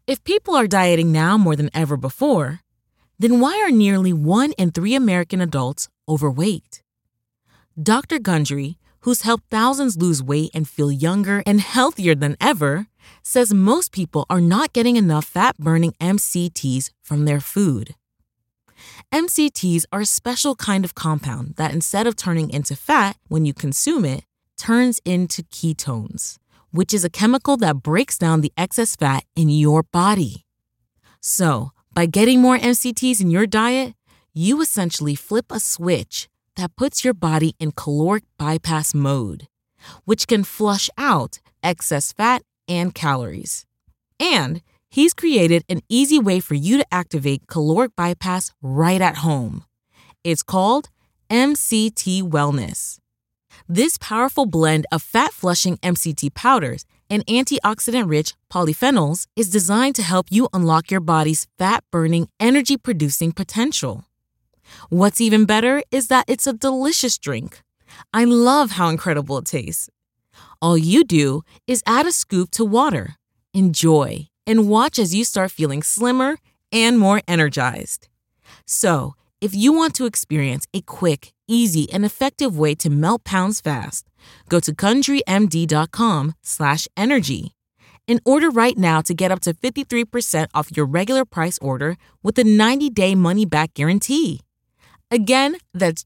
If people are dieting now more than ever before, then why are nearly 1 in 3 American adults overweight? Dr. Gundry, who's helped thousands lose weight and feel younger and healthier than ever, says most people are not getting enough fat-burning MCTs from their food. MCTs are a special kind of compound that instead of turning into fat when you consume it, turns into ketones, which is a chemical that breaks down the excess fat in your body. So, by getting more MCTs in your diet, you essentially flip a switch that puts your body in caloric bypass mode, which can flush out excess fat and calories. And he's created an easy way for you to activate caloric bypass right at home. It's called MCT Wellness. This powerful blend of fat-flushing MCT powders and antioxidant-rich polyphenols is designed to help you unlock your body's fat-burning, energy-producing potential. What's even better is that it's a delicious drink. I love how incredible it tastes. All you do is add a scoop to water, enjoy, and watch as you start feeling slimmer and more energized. So, if you want to experience a quick, easy, and effective way to melt pounds fast, go to GundryMD.com/energy and order right now to get up to 53% off your regular price order with a 90-day money-back guarantee. Again, that's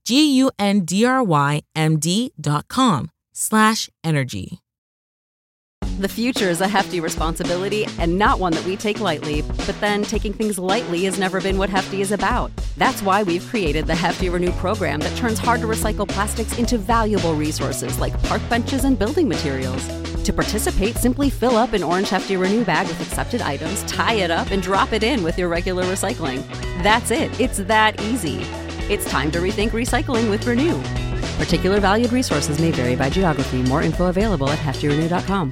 GUNDRYMD.com/energy. The future is a hefty responsibility and not one that we take lightly. But then taking things lightly has never been what Hefty is about. That's why we've created the Hefty Renew program that turns hard-to-recycle plastics into valuable resources like park benches and building materials. To participate, simply fill up an orange Hefty Renew bag with accepted items, tie it up, and drop it in with your regular recycling. That's it. It's that easy. It's time to rethink recycling with Renew. Particular valued resources may vary by geography. More info available at heftyrenew.com.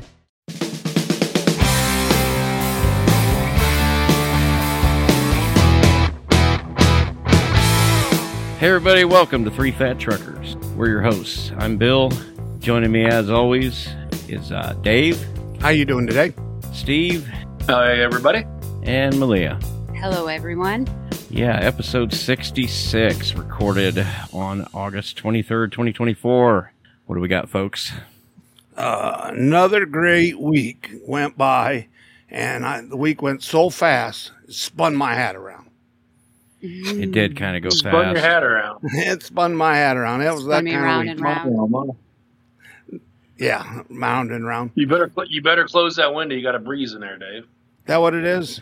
Hey everybody, welcome to Three Fat Truckers. We're your hosts. I'm Bill. Joining me as always is Dave. How you doing today? Steve. Hi everybody. And Malia. Hello everyone. Yeah, episode 66, recorded on August 23rd, 2024. What do we got, folks? Another great week went by, and the week went so fast, it spun my hat around. It did kind of go Spun fast. your hat around. It spun my hat around. It was that me kind round of and round. Yeah, round and round. You better close that window. You got a breeze in there, Dave. That what it is?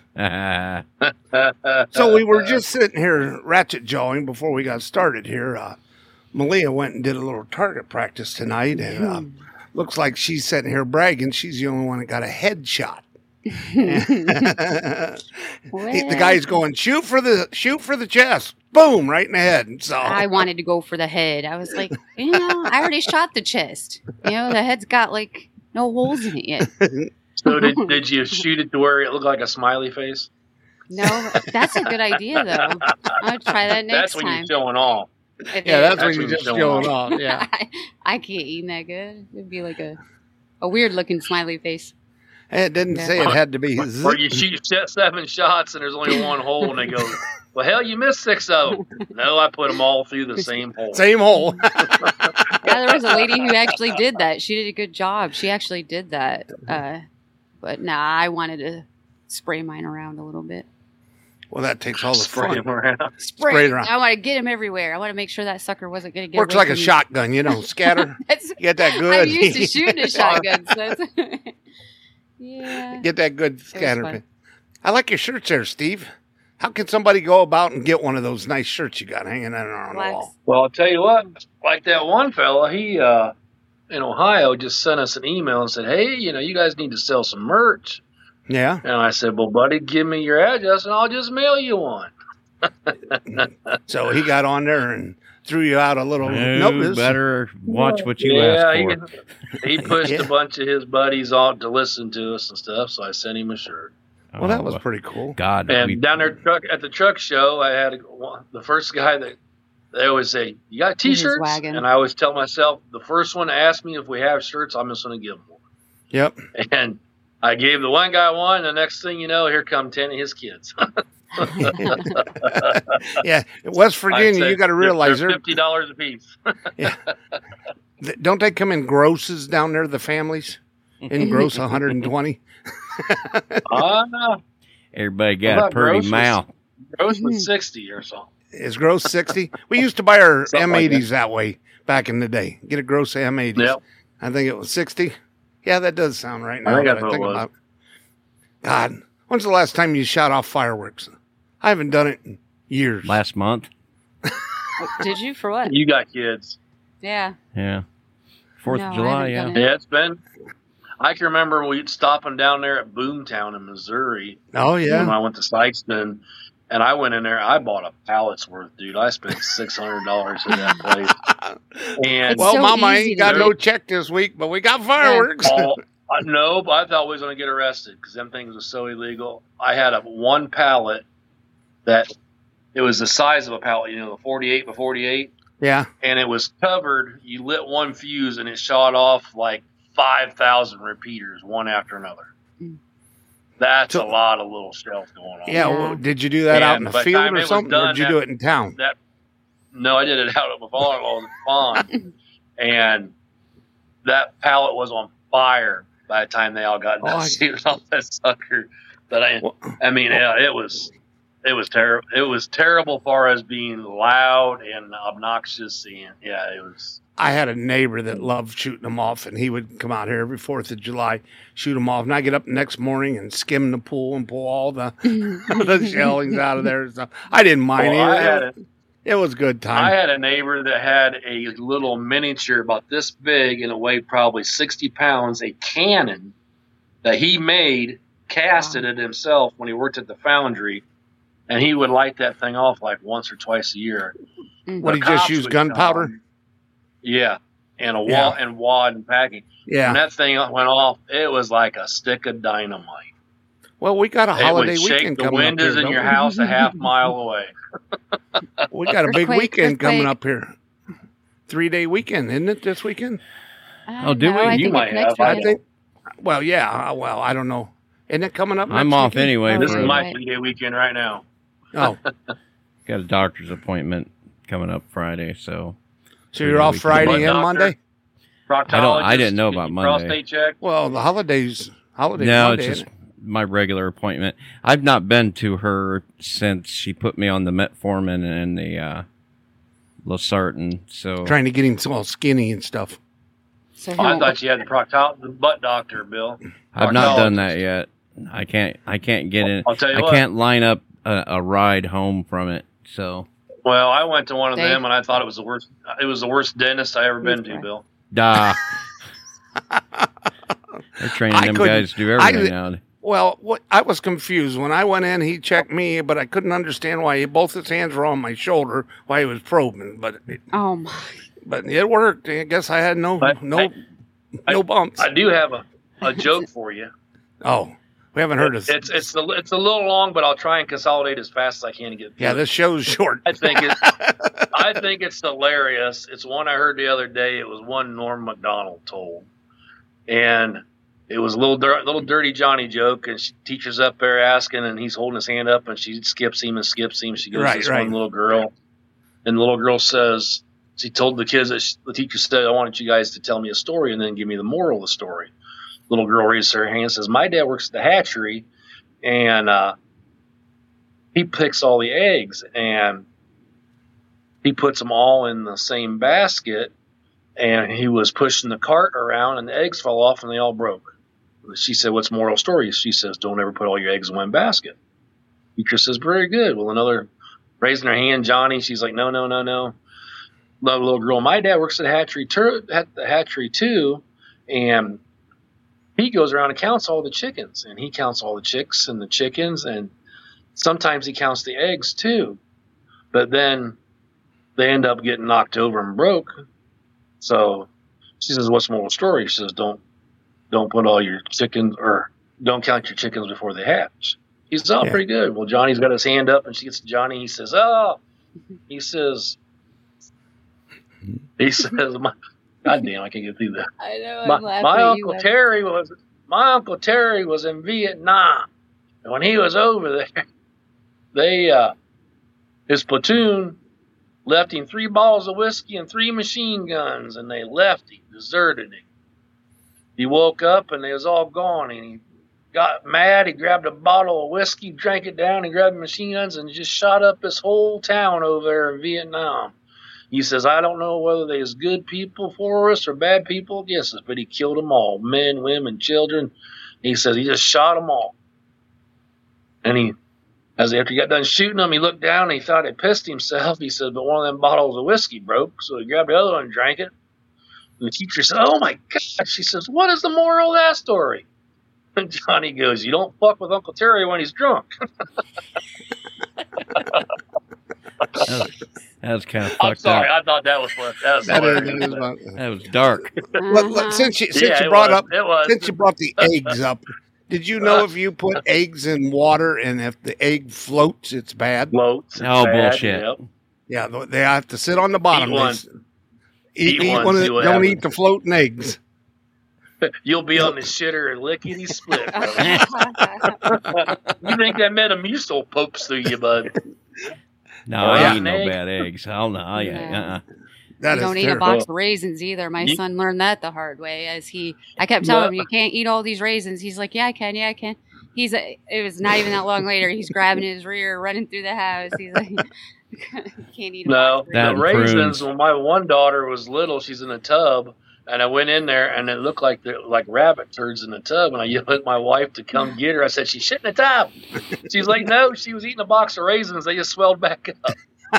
So we were just sitting here ratchet jawing before we got started here. Malia went and did a little target practice tonight, and looks like she's sitting here bragging she's the only one that got a headshot. The guy's going, shoot for the chest, boom, right in the head. So I wanted to go for the head. I was like, I already shot the chest. The head's got like no holes in it yet. So did you shoot it to where it looked like a smiley face? No, that's a good idea though. I'll try that next That's when time. you're showing off. yeah, that's when That's you when just you're showing showing off. Yeah, I can't eat that good. It'd be like a weird looking smiley face. it didn't say it had to be. Or you shoot 7 shots and there's only one hole, and they go, well, hell, you missed 6 of them. No, I put them all through the same hole. Same hole. Yeah, there was a lady who actually did that. She did a good job. She actually did that. But I wanted to spray mine around a little bit. Well, that takes all the Spray fun. them around. Spray it around. I want to get him everywhere. I want to make sure that sucker wasn't going to get Works away like a from me. shotgun, scatter. That's- Get that good. I'm used to shooting a shotgun. So that's yeah. Get that good scatter. fun. I like your shirts there, Steve. How can somebody go about and get one of those nice shirts you got hanging on the Blacks. wall? Well, I'll tell you what, like that one fella, he in Ohio just sent us an email and said, hey, you guys need to sell some merch. Yeah. And I said, well, buddy, give me your address and I'll just mail you one. So he got on there and threw you out a little You notice. better watch what you ask for. He pushed Yeah. a bunch of his buddies on to listen to us and stuff, so I sent him a shirt. Well, that was pretty cool. God. And down there at the truck show, I had the first guy that they always say, you got T-shirts? wagon. And I always tell myself, the first one to ask me if we have shirts, I'm just going to give them one. Yep. And I gave the one guy one, and the next thing you know, here come 10 of his kids. Yeah, West Virginia, you got to realize they're $50 a piece. Yeah. Don't they come in grosses down there, the families? In gross 120? No. Everybody got a pretty mouth. Gross was 60 or so. Is gross 60? We used to buy our Something M80s like that way back in the day. Get a gross M80s. Yep. I think it was 60. Yeah, that does sound right I now. think that that's what it was. about it. God, when's the last time you shot off fireworks? I haven't done it in years. Last month. Did you? For what? You got kids. Yeah. Yeah. 4th No, of I July, haven't yeah. done it. Yeah, it's been. I can remember we stopping down there at Boomtown in Missouri Oh, when yeah. I went to Sykeston, and I went in there. I bought a pallet's worth, dude. I spent $600 in that place. And It's Well, so Mama easy ain't to got do. no check this week, but we got fireworks. no, but I thought we was going to get arrested because them things were so illegal. I had one pallet that it was the size of a pallet, the 48 by 48. Yeah. And it was covered. You lit one fuse and it shot off like 5,000 repeaters, one after another. That's a lot of little shells going on. Yeah. Well, did you do that out in the by the field time it or was something, or done, did you do it in town? No, I did it out at my father-in-law's pond. And that pallet was on fire by the time they all got done shooting off that sucker. But it was terrible. It was terrible far as being loud and obnoxious. And yeah, it was. I had a neighbor that loved shooting them off, and he would come out here every 4th of July, shoot them off. And I get up the next morning and skim the pool and pull all the the shellings out of there and stuff. I didn't mind it. It was a good time. I had a neighbor that had a little miniature about this big and it weighed probably 60 pounds, a cannon that he made, casted it himself when he worked at the foundry, and he would light that thing off like once or twice a year. What, he just used gunpowder? Yeah, and wad and packing. Yeah. When that thing went off, it was like a stick of dynamite. Well, we got a holiday weekend coming up. The windows in your house a half mile away. We got a big weekend coming earthquake. up here. 3-day weekend, isn't it, this weekend? Oh, do we? I You think might it's next have. I weekend. think. Well, yeah. Well, I don't know. Isn't it coming up next I'm off weekend? anyway. This for is a- my 3-day weekend right now. Oh, Got a doctor's appointment coming up Friday, so. so you're off Friday What and doctor? Monday? I didn't know about Monday. Prostate check. Well, the holidays No, Monday, it's just isn't it? my regular appointment. I've not been to her since she put me on the metformin and the losartan. So Trying to get him all skinny and stuff. So I thought you had the butt doctor, Bill. I've not done Proctologist. that yet. I can't get in. I'll tell you I what. can't line up a ride home from it. So Well, I went to one of Dave? them and I thought it was the worst. It was the worst dentist I ever been to, Bill. They're training I them couldn't- guys to do everything now. Well, I was confused. When I went in, he checked me, but I couldn't understand why both his hands were on my shoulder while he was probing. But Oh my! it worked. I guess I had no bumps. I do have a joke for you. Oh, we haven't heard of It's a little long, but I'll try and consolidate as fast as I can to get through. Yeah, this show's short. I think it's hilarious. It's one I heard the other day. It was one Norm Macdonald told, and it was a little dirty Johnny joke. And teacher's up there asking, and he's holding his hand up, and she skips him. She goes to this one little girl, and the little girl says, she told the kids that the teacher said, I wanted you guys to tell me a story and then give me the moral of the story. Little girl raises her hand and says, my dad works at the hatchery, and he picks all the eggs, and he puts them all in the same basket, and he was pushing the cart around, and the eggs fell off, and they all broke. She said, what's the moral story? She says, don't ever put all your eggs in one basket. Teacher says, very good. Well, another raising her hand, Johnny, she's like, no. Little girl, my dad works at the hatchery too, and he goes around and counts all the chickens, and he counts all the chicks and the chickens, and sometimes he counts the eggs too. But then they end up getting knocked over and broke. So she says, what's the moral story? She says, don't put all your chickens, or don't count your chickens before they hatch. He says, oh, pretty good. Well, Johnny's got his hand up, and she gets to Johnny. He says, God damn, I can't get through that. I know. My Uncle Terry my Uncle Terry was in Vietnam. And when he was over there, his platoon left him 3 bottles of whiskey and 3 machine guns, and they left him, deserted him. He woke up and they was all gone, and he got mad. He grabbed a bottle of whiskey, drank it down, and grabbed the machine guns and just shot up this whole town over there in Vietnam. He says, I don't know whether they was good people for us or bad people against us, but he killed them all, men, women, children. He says he just shot them all. And after he got done shooting them, he looked down and he thought he pissed himself. He said, but one of them bottles of whiskey broke, so he grabbed the other one and drank it. And the teacher said, oh my gosh. She says, what is the moral of that story? And Johnny goes, you don't fuck with Uncle Terry when he's drunk. That was kind of I'm fucked sorry, up. I thought that was fun. That was hilarious. That was dark. Since you Yeah, brought it was. the eggs up, did you know if you put eggs in water and if the egg floats, it's bad? Floats. Oh, bullshit. Yep. Yeah, they have to sit on the bottom. Eat one. Eat one, one. see what Don't happens. eat the floating eggs. You'll be on the shitter and lickety split. You think that Metamucil pokes through you, bud? No, Oh, I yeah. eat no Egg. bad eggs. Hell no. Yeah. That You don't is eat a terrible. box of raisins either. My You- son learned that the hard way. I kept telling him, you can't eat all these raisins. He's like, yeah, I can. Yeah, I can. It was not even that long later. He's grabbing his rear, running through the house. He's like, can't eat a No, box of That the and raisins. prunes. When my one daughter was little, she's in a tub, and I went in there, and it looked like rabbit turds in the tub. And I yelled at my wife to come get her. I said, she's shit in the tub. She's like, no, she was eating a box of raisins. They just swelled back up.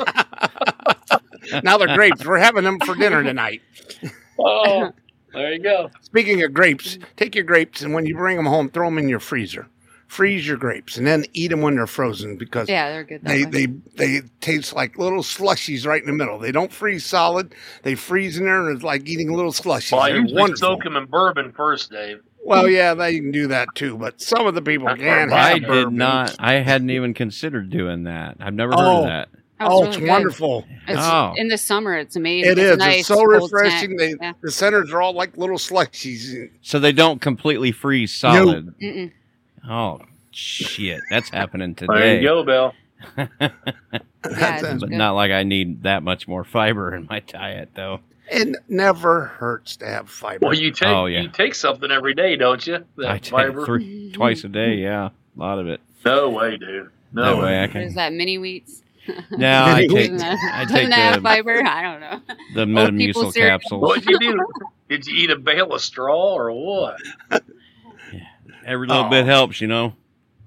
Now they're grapes. We're having them for dinner tonight. Oh, there you go. Speaking of grapes, take your grapes and when you bring them home, throw them in your freezer. Freeze your grapes and then eat them when they're frozen because Yeah, they're good. That way. they taste like little slushies right in the middle. They don't freeze solid. They freeze in there and it's like eating little slushies. Well, I They're usually wonderful. soak them in bourbon first, Dave. Well, yeah, they can do that too, but some of the people That's can't right. I have did bourbon. not. I hadn't even considered doing that. I've never heard Oh. of that. That was Oh, really it's good. wonderful. Oh. In the summer, it's amazing. It is. Nice, It's so cold refreshing. snack. Yeah. The centers are all like little slushies. So they don't completely freeze solid. Mm-mm. Oh, shit. That's happening There today. you go, Bill. Yeah, it's But good. not like I need that much more fiber in my diet, though. It never hurts to have fiber. Well, you take something every day, don't you? That I take fiber. twice a day, yeah. A lot of it. No way, dude. That No way I What can. is that, mini wheats? No, I take Doesn't that- I doesn't take that have the, fiber? I don't know. the Old people Metamucil cereal. capsules. What'd you do? Did you eat a bale of straw or what? Every little bit helps, you know.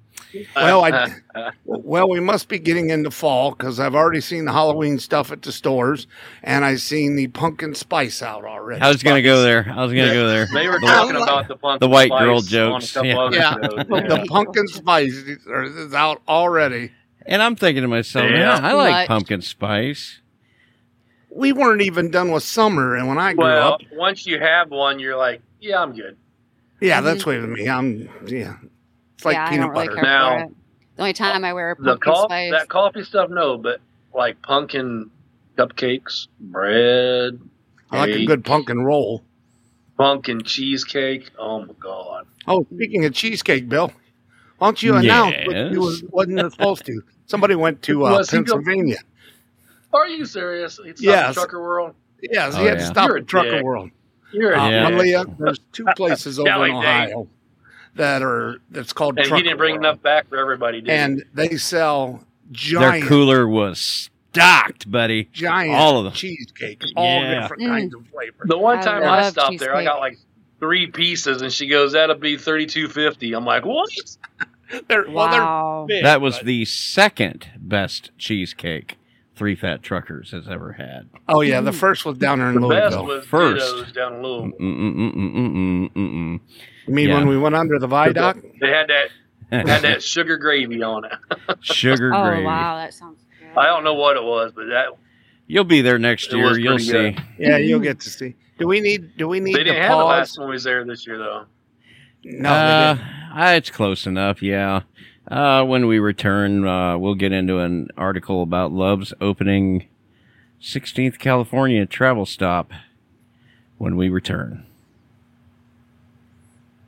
Well, we must be getting into fall because I've already seen the Halloween stuff at the stores, and I've seen the pumpkin spice out already. I was gonna go there. They were The- talking about the pumpkin the white spice girl on a jokes. couple Yeah. other Yeah, shows. the pumpkin spice is out already. And I'm thinking to myself, Yeah. yeah, I like Much. pumpkin spice. We weren't even done with summer, and when I grew Well, up, once you have one, you're like, yeah, I'm good. yeah, that's the way with me. It's like Yeah, I peanut don't really butter. care Now- for it. The only time I wear a The pumpkin spice. that coffee stuff, no, but like pumpkin cupcakes, bread, I like a cake, good pumpkin roll. pumpkin cheesecake. Oh my god! Oh, speaking of cheesecake, Bill, why don't you announce what you Yes. wasn't supposed to? Somebody went to Was he go- Pennsylvania. Are you serious? It's Yes. Trucker World. Yes, Oh, he had to yeah. stop You're a at Trucker dick. World. You're a Yeah. dick. Malia, there's 2 places over Kelly in Dave. Ohio that's called And Trucker he didn't bring World. enough back for everybody, did he? And they sell Their giant, cooler was stocked, buddy. giant all of them. cheesecake, all Yeah. different kinds of flavors. The one I time I love stopped there, I cheesecake. got like 3 pieces, and she goes, "That'll be $32.50." I'm like, "What?" They're wow. big, That was but- the second best cheesecake Three Fat Truckers has ever had. Oh yeah, the first was down there in The best Louisville. was First. Ditto's down in Louisville. Mm-mm-mm-mm-mm-mm-mm. You mean Yeah. when we went under the viaduct? They had that sugar gravy on it. Sugar Oh, gravy. wow. That sounds good. I don't know what it was, but that You'll be there next It year. was You'll pretty see. good. Yeah, you'll get to see. Do we need they to didn't have it last pause? time we was there this year, though. No, they didn't. It's close enough, yeah. When we return, we'll get into an article about Love's opening 16th California travel stop when we return.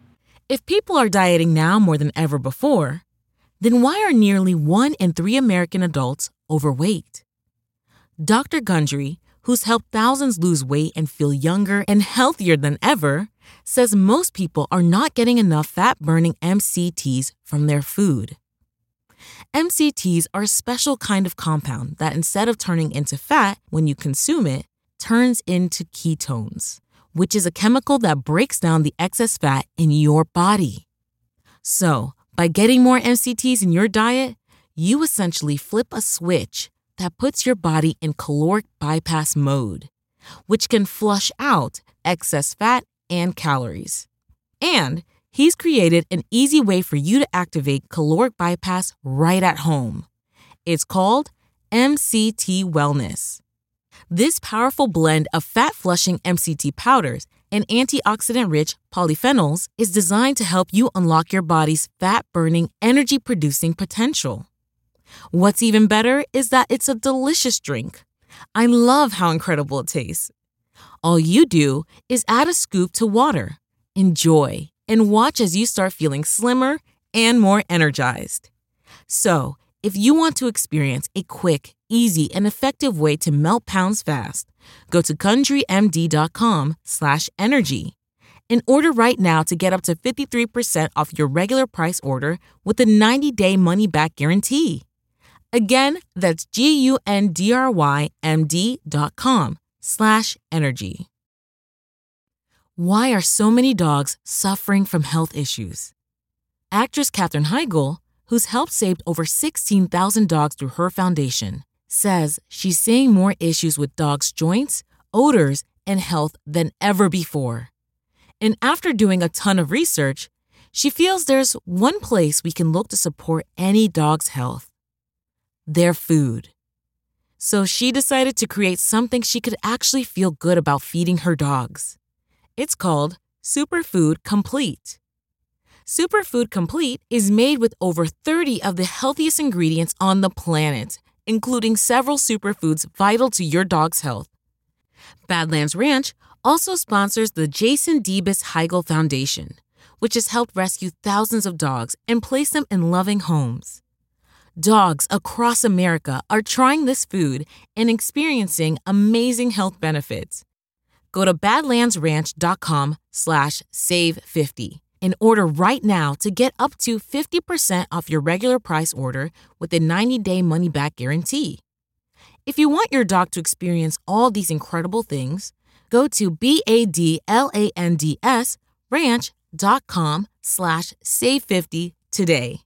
If people are dieting now more than ever before, then why are nearly 1 in 3 American adults overweight? Dr. Gundry, who's helped thousands lose weight and feel younger and healthier than ever, says most people are not getting enough fat-burning MCTs from their food. MCTs are a special kind of compound that instead of turning into fat when you consume it, turns into ketones, which is a chemical that breaks down the excess fat in your body. So, by getting more MCTs in your diet, you essentially flip a switch that puts your body in caloric bypass mode, which can flush out excess fat and calories. And he's created an easy way for you to activate caloric bypass right at home. It's called MCT Wellness. This powerful blend of fat-flushing MCT powders and antioxidant-rich polyphenols is designed to help you unlock your body's fat-burning, energy-producing potential. What's even better is that it's a delicious drink. I love how incredible it tastes. All you do is add a scoop to water, enjoy, and watch as you start feeling slimmer and more energized. So, if you want to experience a quick, easy, and effective way to melt pounds fast, go to GundryMD.com/energy and order right now to get up to 53% off your regular price order with a 90-day money-back guarantee. Again, that's GUNDRYMD.com/energy. Why are so many dogs suffering from health issues? Actress Katherine Heigl, who's helped save over 16,000 dogs through her foundation, says she's seeing more issues with dogs' joints, odors, and health than ever before. And after doing a ton of research, she feels there's one place we can look to support any dog's health: their food. So she decided to create something she could actually feel good about feeding her dogs. It's called Superfood Complete. Superfood Complete is made with over 30 of the healthiest ingredients on the planet, including several superfoods vital to your dog's health. Badlands Ranch also sponsors the Jason Debus Heigl Foundation, which has helped rescue thousands of dogs and place them in loving homes. Dogs across America are trying this food and experiencing amazing health benefits. Go to badlandsranch.com/save50 and order right now to get up to 50% off your regular price order with a 90-day money-back guarantee. If you want your dog to experience all these incredible things, go to badlandsranch.com/save50 today.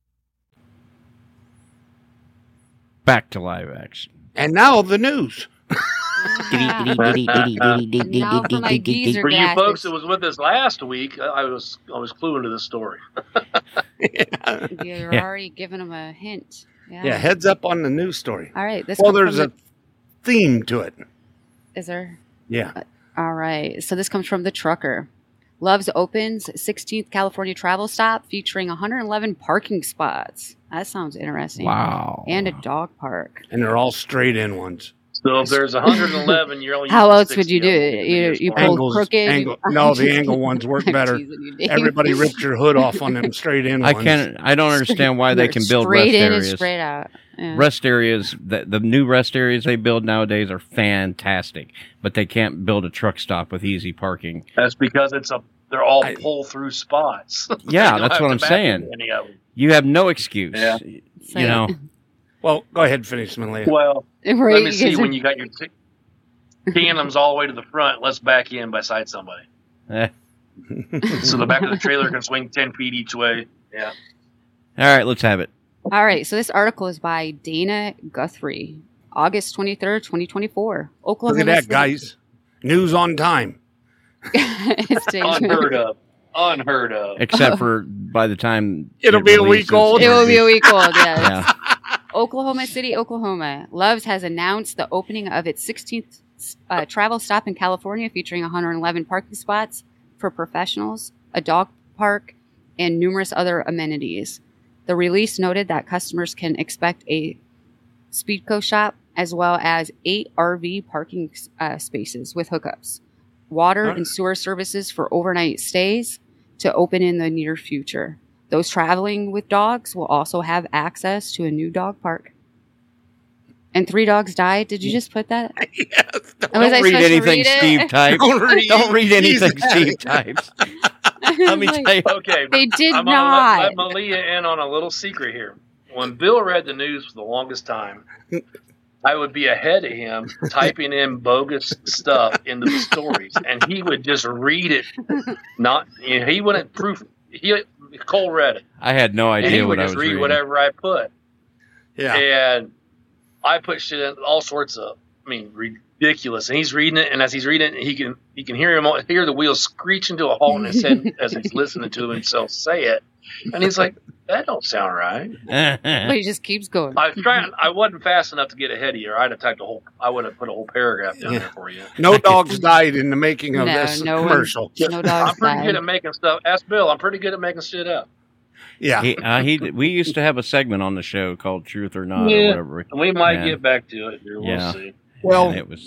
Back to live action. And now the news. Now for my geezer For you glasses. folks that was with us last week, I was clued into this story. You're already giving them a hint. Yeah, heads up on the news story. All right. This Well, comes there's from a theme to it. Is there? Yeah. All right. So this comes from The Trucker. Love's opens 16th California travel stop featuring 111 parking spots. That sounds interesting. Wow. And a dog park. And they're all straight in ones. So if there's 111, you're only How using else would you 60 do of them it? to be You smart. pull Angles, crooked. angle. No, the angle ones work I'm better. teasing you, Dave. Everybody ripped your hood off on them straight in I ones. don't understand why they can build rest straight in and areas. straight out. Yeah. Rest areas, the new rest areas they build nowadays are fantastic, but they can't build a truck stop with easy parking. That's because they're all pull-through spots. Yeah, They don't that's have what to I'm back saying. into any of them. You have no excuse. Yeah. You know, Well, go ahead and finish, Malia. Well, Right, let me see. because- When you got your tandems all the way to the front, let's back in beside somebody. eh. So the back of the trailer can swing 10 feet each way. Yeah. All right, let's have it. All right. So this article is by Dana Guthrie, August 23rd, 2024. Oklahoma Look at that, City- guys. News on time. It's dangerous. Unheard of. Unheard of. Except for by the time It'll it be a releases, week old. It will be a week old, yes. Yeah. Oklahoma City, Oklahoma. Love's has announced the opening of its 16th travel stop in California featuring 111 parking spots for professionals, a dog park, and numerous other amenities. The release noted that customers can expect a Speedco shop as well as 8 RV parking spaces with hookups, water and sewer services for overnight stays, to open in the near future. Those traveling with dogs will also have access to a new dog park. And 3 dogs died. Did you just put that? Yes. Don't read anything Steve types. Don't read anything Steve types. Let me tell you. Okay, They did I'm not. gonna let Malia in on a little secret here. When Bill read the news for the longest time, I would be ahead of him typing in bogus stuff into the stories, and he would just read it. He wouldn't proof. Cole read it. I had no And he idea would what I just was read reading. whatever I put. Yeah. And I put shit in all sorts of, ridiculous. And he's reading it, and as he's reading it, he can hear the wheels screeching to a halt in his head as he's listening to himself say it. And he's like, that don't sound right. But he just keeps going. I wasn't fast enough to get ahead of you, or I would have put a whole paragraph down there for you. No dogs died in the making of No, this no one- commercial. No I'm dogs pretty died. good at making stuff. Ask Bill. I'm pretty good at making shit up. Yeah. We used to have a segment on the show called Truth or Not or Yeah. whatever. We might Yeah. get back to it here. We'll Yeah. see. Well, And it was-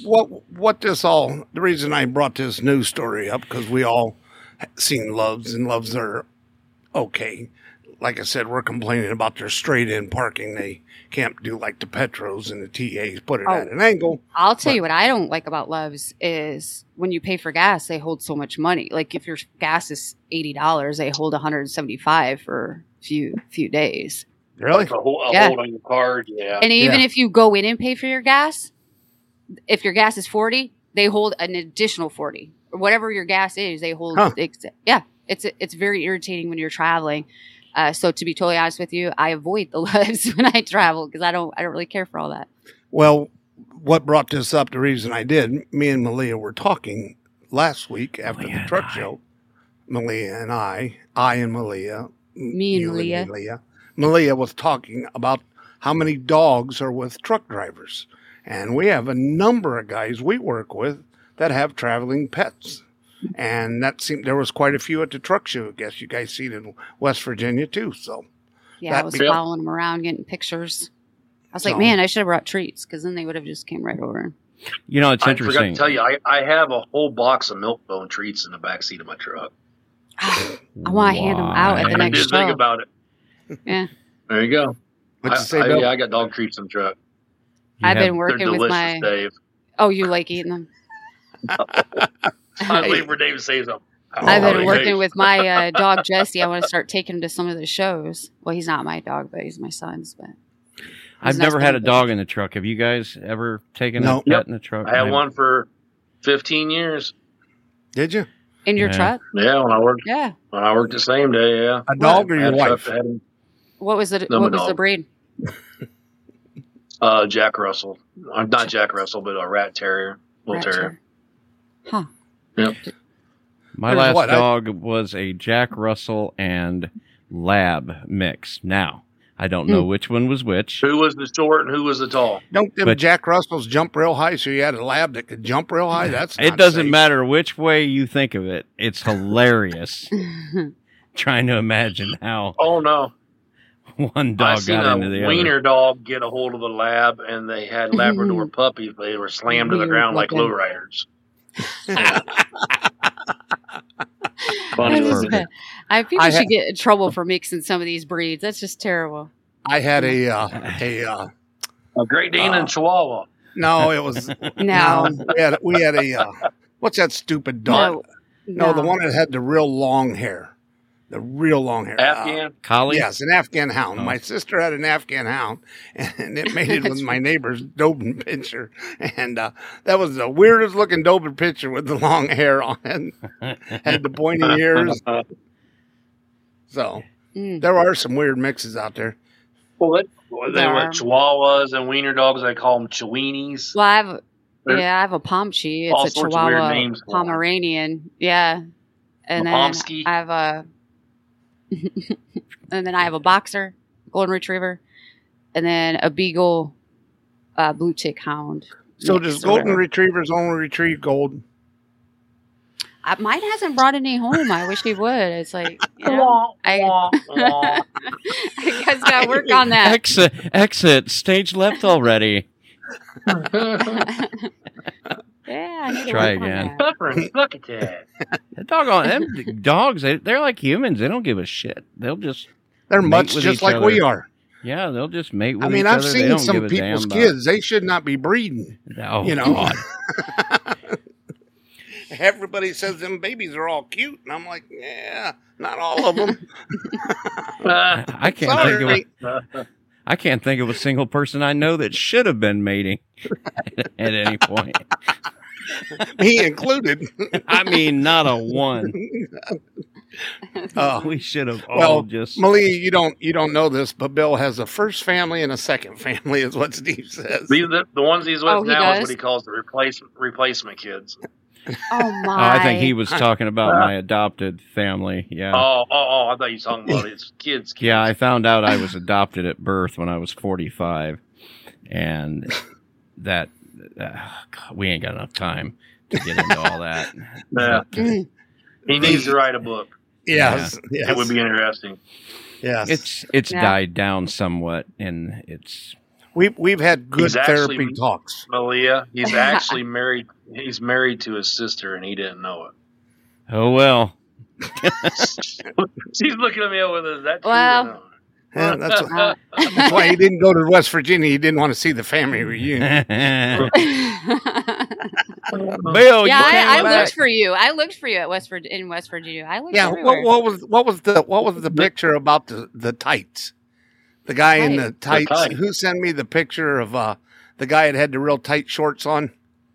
the reason I brought this news story up, because we all seen Loves, and Loves are okay. Like I said, we're complaining about their straight-in parking. They can't do like the Petros and the TAs, put it at an angle. I'll tell you what I don't like about Loves is when you pay for gas, they hold so much money. Like if your gas is $80, they hold $175 for a few days. Really? A hold on your card, yeah. And even if you go in and pay for your gas, if your gas is 40, they hold an additional 40. Or whatever your gas is, they hold. Huh. It's very irritating when you're traveling. So to be totally honest with you, I avoid the Loves when I travel because I don't really care for all that. Well, what brought this up, the reason I did, me and Malia were talking last week after the truck show. Malia and I and Malia. Me and you Malia. Malia. Malia was talking about how many dogs are with truck drivers. And we have a number of guys we work with that have traveling pets. And there was quite a few at the truck show. I guess you guys seen it in West Virginia too. So Yeah, I was following them around, getting pictures. I was like, man, I should have brought treats because then they would have just came right over. You know, it's I forgot interesting. to tell you, I have a whole box of Milk-Bone treats in the back seat of my truck. I want to hand them out at the I next didn't think show. about it. Yeah, There you go. what'd you say, Bill? Yeah, I got dog treats in the truck. I've been They're working with delicious, my. Dave. Oh, you like eating them? I wait for Dave to say something. I've been Dave. working with my dog Jesse. I want to start taking him to some of the shows. Well, he's not my dog, but he's my son's. But I've never had a dog in the truck. Have you guys ever taken a pet in the truck? I had one for 15 years. Did you? in your Yeah. truck? Yeah, when I worked the same day, yeah. A dog or I your had a truck wife? that had What was it? No, What my was the dog. breed? Jack Russell. Not Jack Russell, but a rat terrier. Little Rat terrier. Huh. Yep. My There's last what, I- dog was a Jack Russell and Lab mix. Now, I don't know which one was which. Who was the short and who was the tall? Don't them But- Jack Russells jump real high? So you had a lab that could jump real high? That's It not doesn't safe. matter which way you think of it. It's hilarious. Trying to imagine how Oh, no. one I dog seen got a into the wiener other. dog get a hold of a lab, and they had Labrador puppies. They were slammed to the Weird ground like looking. lowriders. That Funny is looking. bad. People I should get in trouble for mixing some of these breeds. That's just terrible. I had A Great Dane and Chihuahua. no, it was No. we had a what's that stupid dog? No, the one that had the real long hair. The real long hair. Afghan. Collie? Yes, an Afghan hound. Oh. My sister had an Afghan hound, and it mated with my neighbor's Doberman Pinscher. And that was the weirdest looking Doberman Pinscher with the long hair on it. Had the pointy ears. So there are some weird mixes out there. Well, they There were are. Chihuahuas and wiener dogs. They call them Chiweenies. Well, I There's have a Pomchi. all It's a sorts of weird Chihuahua names for 'em. Pomeranian. Yeah. And A then Pomsky. I have a and then I have a boxer, golden retriever, and then a beagle blue tick hound. So mix does or golden whatever. retrievers only retrieve gold? Mine hasn't brought any home. I wish he would. It's like, you know, I guess gotta work on that. Exit. Stage left already. Yeah, I need to Try work on again. that. Suffering. Look at that. The doggone them dogs, they're like humans. They don't give a shit. They'll just They're mate much with just each like other. we are. Yeah, they'll just mate with I mean, each I've other. They seen don't some give a damn people's about- kids. They should not be breeding. Oh, You know? God. Everybody says them babies are all cute, and I'm like, yeah, not all of them. I can't Sorry. I can't think of a single person I know that should have been mating at any point. Me included. I mean, not a one. Oh. We should have all Well, just. Malia, you don't know this, but Bill has a first family and a second family, is what Steve says. The ones he's with Oh, he now is does? what he calls the replacement kids. Oh Oh, my! I think he was talking about my adopted family. Yeah. Oh, I thought you were talking about it's kids. Yeah, I found out I was adopted at birth when I was 45. And that, God, we ain't got enough time to get into all that. Yeah. Mm. He needs to write a book. Yes, yes, It would be interesting. yes. It's Yeah. died down somewhat, and it's We've had good He's actually- therapy talks. Malia, he's actually married. He's married to his sister, and he didn't know oh well. it. She's looking at me with is that true? Well, or no? Yeah, that's why he didn't go to West Virginia. He didn't want to see the family reunion. Bill, Yeah, you came I back. looked for you. I looked for you at in West Virginia. I looked Yeah, everywhere. what was the picture about the tights? The guy in the tights. tights. Who sent me the picture of the guy that had the real tight shorts on?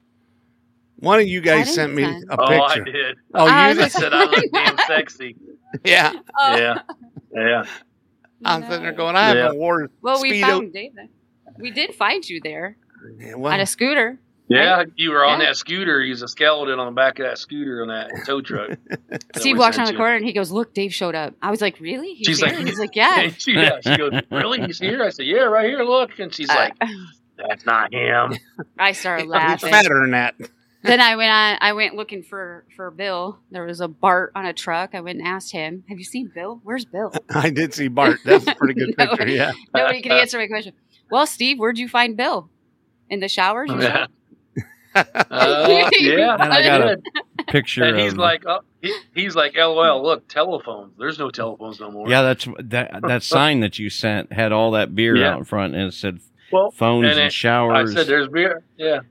One of you I guys didn't sent me send. a Oh, I picture. did. Oh, I you was did? I said I look damn sexy. Yeah. Oh, Yeah. I'm sitting there going, I Yeah. haven't worn Well, we Speedo. found David. We did find you there Yeah, on well, a scooter. Yeah, you were on Yeah. that scooter. He's a skeleton on the back of that scooter on that tow truck. that Steve we walks sent around the you. corner and he goes, "Look, Dave showed up." I was like, "Really?" She's here?" like, He's like, "Yeah." She goes, really? He's here? I said, yeah, right here. Look. And she's like, that's not him. I started he's laughing. fatter than that. Then I went looking for Bill. There was a Bart on a truck. I went and asked him, "Have you seen Bill? Where's Bill?" I did see Bart. That's a pretty good No. picture. Yeah. Nobody could answer my question. Well, Steve, where'd you find Bill? In the showers? You said? Yeah. Yeah. And I got a did. picture And he's of like, he's like, LOL, look, telephones. There's no telephones no more. yeah, that sign that you sent had all that beer Yeah. out in front, and it said Well, phones and, and I showers. said, there's beer. Yeah.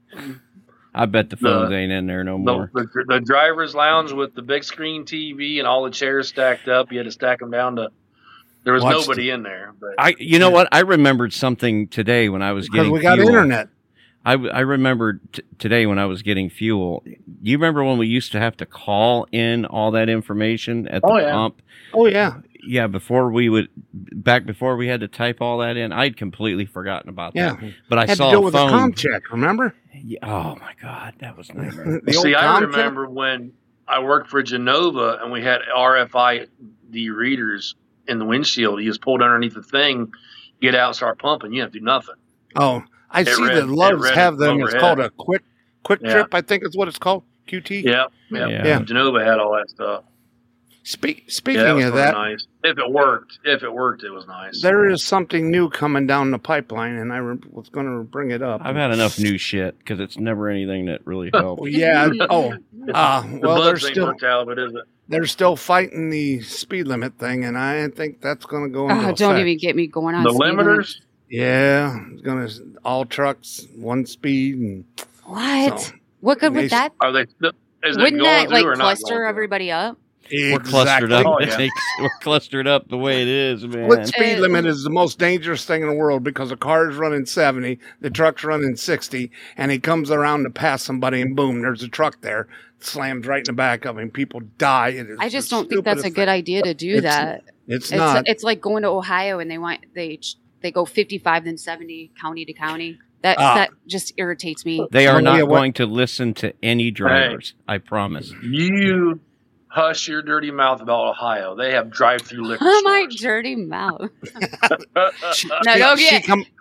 I bet the phones ain't in there no more. The driver's lounge with the big screen TV and all the chairs stacked up. You had to stack them down to. There was Watch nobody in there. But You know what? I remembered something today when I was Because getting we got fuel. internet. I remembered today when I was getting fuel. You remember when we used to have to call in all that information at the Oh, yeah. pump? Oh, yeah. Yeah, before we had to type all that in. I'd completely forgotten about Yeah. that. But I Had saw to do a with the phone. com check, remember? Yeah, oh my God, that was a nightmare. The old see, I com check? remember when I worked for Genova and we had RFID readers in the windshield. You just pulled underneath the thing, get out, and start pumping. You have to do nothing. Oh, I see read- the Loves it read have it them. It's overhead. called a quick Yeah. trip, I think is what it's called. QT. Yeah. Yeah. Genova had all that stuff. Speaking Yeah, it was of really that, nice. If it worked, it was nice. there is something new coming down the pipeline, and I was going to bring it up. I've had enough new shit because it's never anything that really helps. Oh, yeah. Oh, the well, they're bugs ain't still worked out, but is it? they're still fighting the speed limit thing, and I think that's going to go into Oh, effect. don't even get me going on The speed limiters? limits. Yeah, it's going to all trucks one speed, and What? So, What good they- would that? Are they? Is it Wouldn't going that to like or not cluster going to? everybody up? We're clustered up. Oh, yeah. We're clustered up the way it is, man. Split speed limit is the most dangerous thing in the world because the car's running 70, the truck's running 60, and he comes around to pass somebody, and boom, there's a truck there, slams right in the back of him. People die. It is I just the don't think that's a stupidest good thing. idea to do It's that. It's not. It's like going to Ohio and they go 55 then 70 county to county. That just irritates me. They are Malia, not what- going to listen to any drivers. I promise. You hush your dirty mouth about Ohio. They have drive-through liquor Oh, my stores. dirty mouth. She- No, don't she get- come-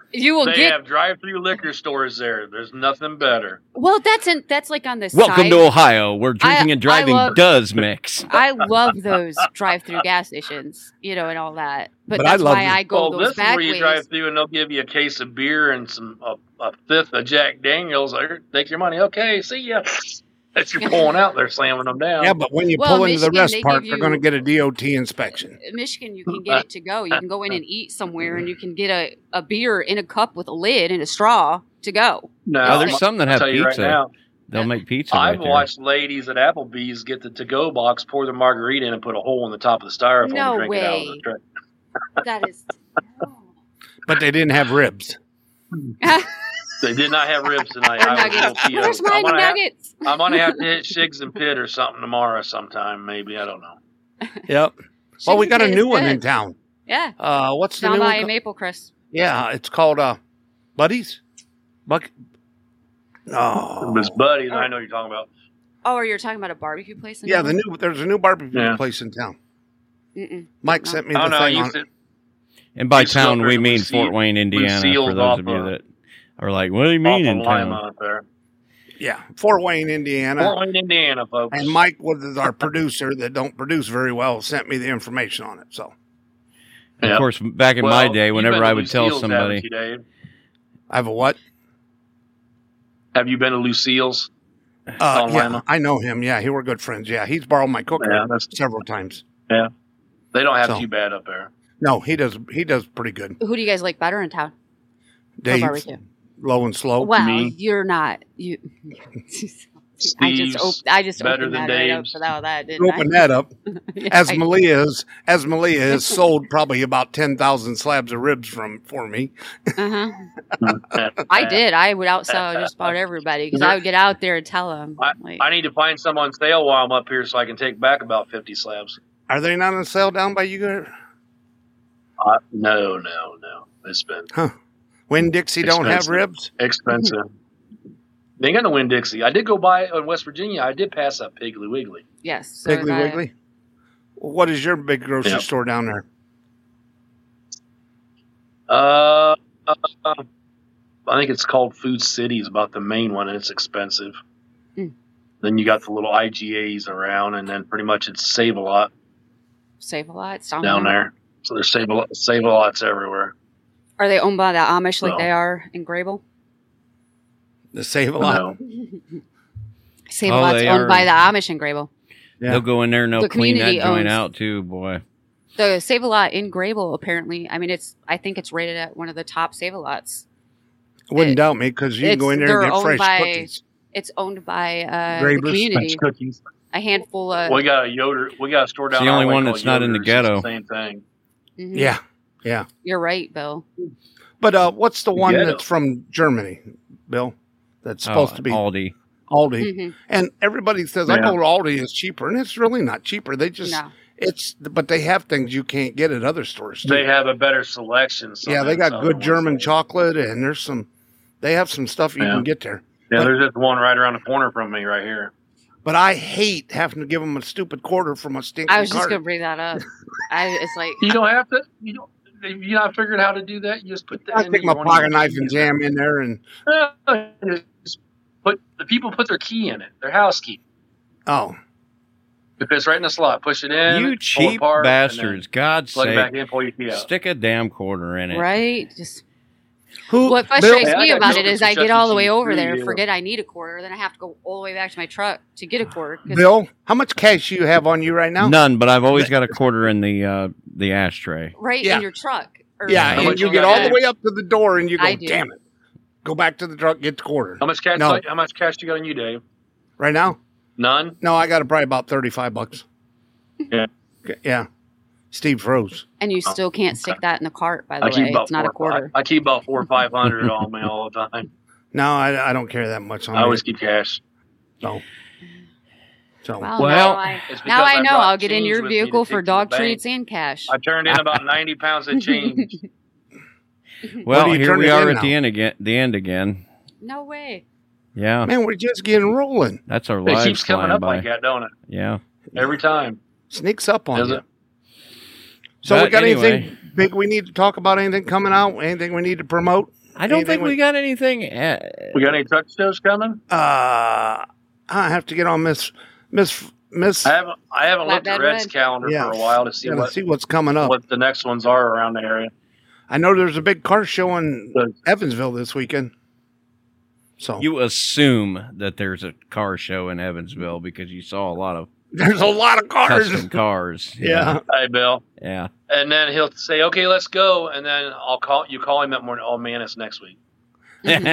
You will They get. have drive-through liquor stores there. There's nothing better. Well, that's like on the Welcome side. to Ohio, where drinking and driving love- does mix. I love those drive-through gas stations, and all that. But I that's love why them. I go This those is where you back drive ways. through and they'll give you a case of beer and a fifth of Jack Daniels. Like, take your money. Okay, see ya. As you're pulling out, they're slamming them down. Yeah, but when you Well, pull into the Michigan, rest they park, give they're going to you- get a DOT inspection. In Michigan, you can get it to go. You can go in and eat somewhere, and you can get a beer in a cup with a lid and a straw to go. no, Oh, there's some that I'll have tell you pizza. right now. They'll make pizza I've right there. watched ladies at Applebee's get the to-go box, pour the margarita in, and put a hole in the top of the styrofoam No and drink it out of way. the tray. That is. But they didn't have ribs. They did not have ribs tonight. Or I was nuggets. guilty of- Where's my nuggets? I'm gonna have to hit Shigs and Pitt or something tomorrow sometime. Maybe I don't know. Yep. Well, we got a Chicken new is one in good. town. Yeah. What's the Down new by one? Maple Crest. Yeah, it's called Buddies. No. Miss Buddies, I know what you're talking about. Oh, or you're talking about a barbecue place? In Yeah, town? there's a new barbecue Yeah. place in town. Mm-mm. Mike No. sent me I the don't know. I thing on used it. to. And by Used to go town, up there we to mean Lucille- Fort Wayne, Indiana, Lucille's for those of off you of- that are like, what do you mean off in of Lima town? up there. Yeah, Fort Wayne, Indiana. Fort Wayne, Indiana, folks. And Mike was our producer that don't produce very well, sent me the information on it. So Of Yep. course, back in Well, my day, you've whenever been to I would tell Lucille's, haven't somebody, you, Dave? I have a what? Have you been to Lucille's? On Yeah, Lima? I know him. Yeah, he were good friends. Yeah, he's borrowed my cooker Yeah, that's- several times. Yeah. They don't have So- too bad up there. No, he does. He does pretty good. Who do you guys like better in town? For Dave's barbecue. low and slow. Well, Me. you're not. You. Steve's I just better opened than that right up Dave's. for that, didn't Open that up. I? As I- Malia has sold probably about 10,000 slabs of ribs for me. Uh-huh. I did. I would outsell just about everybody because I would get out there and tell them. Like, I need to find some on sale while I'm up here so I can take back about 50 slabs. Are they not on sale down by you guys? No. It's been Winn Dixie don't have Expensive. ribs? expensive. They ain't got no Winn Dixie. I did go by in West Virginia. I did pass up Piggly Wiggly. yes. So Piggly that- Wiggly? What is your big grocery Yep. store down there? I think it's called Food City is about the main one, and it's expensive. Mm. Then you got the little IGAs around, and then pretty much it's Save-A-Lot Save a lot. It's down there. So there's Save-A-Lots everywhere. Are they owned by the Amish like No. they are in Grable? The Save a Lot. No. Save Oh, a lot's they owned are. by the Amish in Grable. Yeah. they'll go in there and they'll The clean that community joint owns- out too, boy. The Save a Lot in Grable, apparently. I mean, I think it's rated at one of the top Save a Lots. Wouldn't It- doubt me because you can go in there they're and get owned fresh by- cookies. It's owned by Gravers. the community. French cookies. A handful of. We got a Yoder. We got a store down the only our way one called that's not in the Yoder's. It's ghetto. Same thing. Mhm. Yeah. You're right, Bill. But what's the one Ghetto. that's from Germany, Bill? That's supposed to be Aldi. Aldi. Mhm. And everybody says, I Yeah. go to Aldi, it's cheaper. And it's really not cheaper. They just, No. but they have things you can't get at other stores. Too. They have a better selection. Yeah, they got good German chocolate. chocolate, and they have some stuff you Yeah. can get there. Yeah, there's just one right around the corner from me right here. But I hate having to give them a stupid quarter from a stinking I was just cart. going to bring that up. It's like, You don't have to. You don't. If you not figured out how to do that, you just put that. I in take my one of pocket your knife and keys. jam in there, and Just put the people put their key in it. Their house key. oh, It fits right in the slot. Push it in. You pull it cheap apart, and then bastards. God's Plug it back sake. in. Pull your key out. Stick a damn quarter in it. right? Just who? what frustrates Bill- me Hey, I got about it no is I get suggestions all the way you over can there, do. forget I need a quarter, then I have to go all the way back to my truck to get a quarter. 'cause- Bill, how much cash you have on you right now? None, but I've always got a quarter in the ashtray. right Yeah. in your truck. Or Yeah, How and much you you get got all there? the way up to the door, and you go, I do. damn it. Go back to the truck, get the quarter. How much cash? No. How much cash you got on you, Dave? Right now? None. No, I got probably about $35. Yeah. Yeah. Steve froze. And you still can't stick that in the cart, by the I keep way. about It's not a quarter. I keep about 400 or 500 on me all the time. No, I don't care that much on I always it. keep cash. So, Well, Well, It's now because I know. brought I'll get in change your with me to vehicle take for to the dog bank. treats and cash. I turned in about 90 pounds of change. Well, do you here turn we it are in at now? the end again. No way. Yeah, man, we're just getting rolling. that's our It lives keeps coming flying up by. like that, don't it? Yeah. Every time. Sneaks up on Does you. it? So we But got anyway. anything think we need to talk about anything coming out? Anything we need to promote? I don't think we got anything. We got any truck shows coming? I have to get on Miss. I haven't looked at Red's calendar for a while to see what's coming up. What the next ones are around the area. I know there's a big car show in Evansville this weekend. So you assume that there's a car show in Evansville because you saw a lot of. There's a lot of cars. Custom cars. Yeah. Hey, Bill. Yeah. And then he'll say, "Okay, let's go," and then call him up morning. Oh man, it's next week. He did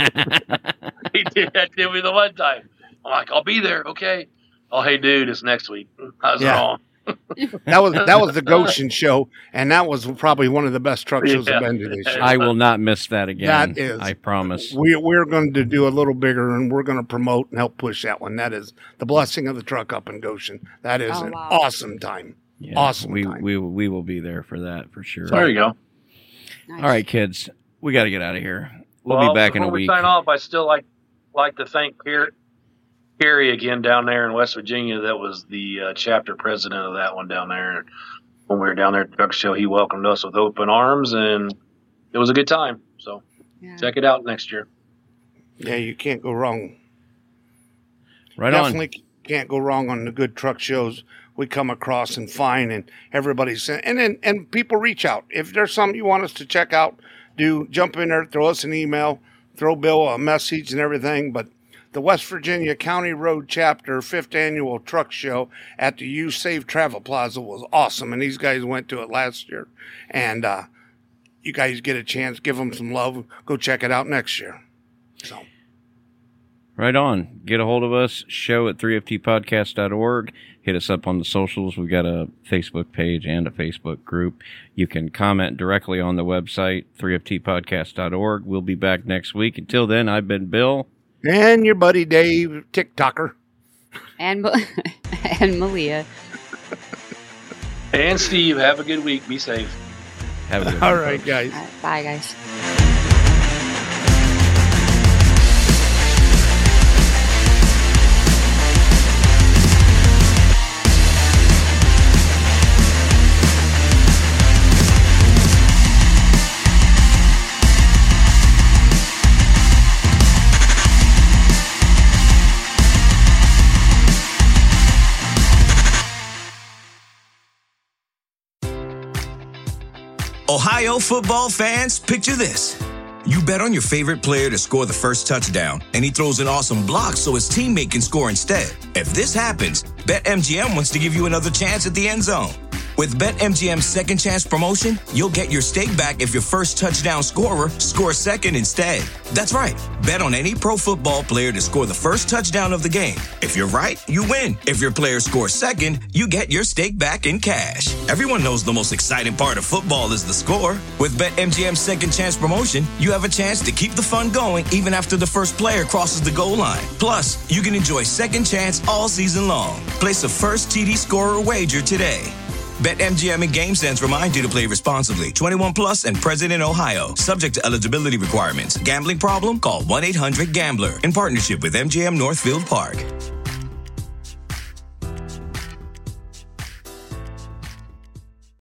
that to me the one time. I'm like, "I'll be there." Okay. Oh, hey, dude, it's next week. I was wrong. That was the Goshen show, and that was probably one of the best truck shows I've been to this year. I will not miss that again. That is, I promise. We're going to do a little bigger, and we're going to promote and help push that one. That is the Blessing of the Truck up in Goshen. That is an awesome time. Yeah, awesome time. We will be there for that for sure. So there you go. Nice. All right, kids, we got to get out of here. We'll be back in a week. Before we sign off, I still like to thank Carrie again down there in West Virginia. That was the chapter president of that one down there. When we were down there at the truck show, he welcomed us with open arms, and it was a good time. So check it out next year. Yeah, you can't go wrong. Definitely can't go wrong on the good truck shows we come across and find, and everybody's and people reach out. If there's something you want us to check out, jump in there, throw us an email, throw Bill a message and everything. But the West Virginia County Road Chapter 5th Annual Truck Show at the U Save Travel Plaza was awesome, and these guys went to it last year. And you guys get a chance, give them some love, go check it out next year. So, right on. Get a hold of us, show at 3ftpodcast.org. Hit us up on the socials. We've got a Facebook page and a Facebook group. You can comment directly on the website, 3ftpodcast.org. We'll be back next week. Until then, I've been Bill. And your buddy Dave, TikToker. And Malia. And Steve, have a good week. Be safe. Have a good week. All right, guys. All right, bye, guys. Ohio football fans, picture this. You bet on your favorite player to score the first touchdown, and he throws an awesome block so his teammate can score instead. If this happens, BetMGM wants to give you another chance at the end zone. With BetMGM's second chance promotion, you'll get your stake back if your first touchdown scorer scores second instead. That's right. Bet on any pro football player to score the first touchdown of the game. If you're right, you win. If your player scores second, you get your stake back in cash. Everyone knows the most exciting part of football is the score. With BetMGM's second chance promotion, you have a chance to keep the fun going even after the first player crosses the goal line. Plus, you can enjoy second chance all season long. Place a first TD scorer wager today. BetMGM and GameSense remind you to play responsibly. 21 plus and present in Ohio. Subject to eligibility requirements. Gambling problem? Call 1-800-GAMBLER. In partnership with MGM Northfield Park.